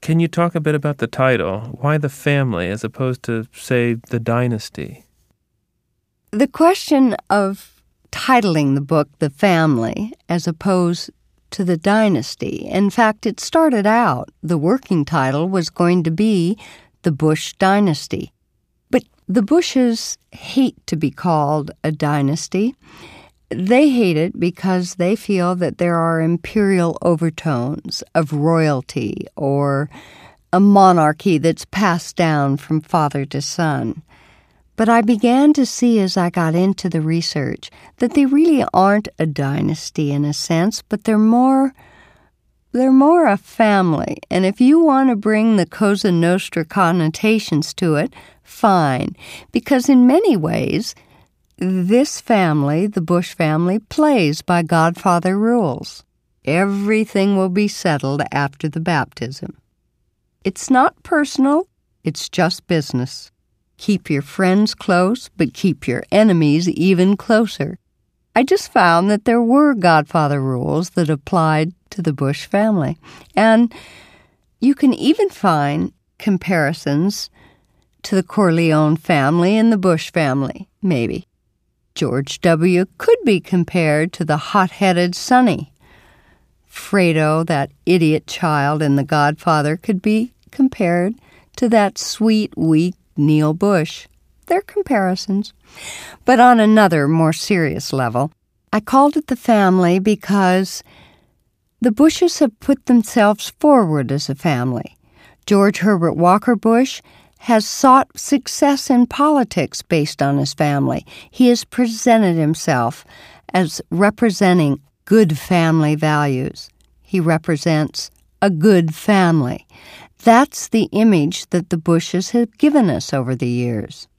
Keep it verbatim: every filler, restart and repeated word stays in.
Can you talk a bit about the title? Why the family as opposed to, say, the dynasty? The question of titling the book The Family as opposed to the dynasty, in fact, it started out, the working title was going to be The Bush Dynasty. But the Bushes hate to be called a dynasty. They hate it because they feel that there are imperial overtones of royalty or a monarchy that's passed down from father to son. But I began to see as I got into the research that they really aren't a dynasty in a sense, but they're more they're more a family. And if you want to bring the Cosa Nostra connotations to it, fine. Because in many ways, this family, the Bush family, plays by Godfather rules. Everything will be settled after the baptism. It's not personal, it's just business. Keep your friends close, but keep your enemies even closer. I just found that there were Godfather rules that applied to the Bush family. And you can even find comparisons to the Corleone family and the Bush family, maybe. George W. could be compared to the hot-headed Sonny. Fredo, that idiot child in The Godfather, could be compared to that sweet, weak Neil Bush. They're comparisons. But on another, more serious level, I called it The Family because the Bushes have put themselves forward as a family. George Herbert Walker Bush has sought success in politics based on his family. He has presented himself as representing good family values. He represents a good family. That's the image that the Bushes have given us over the years.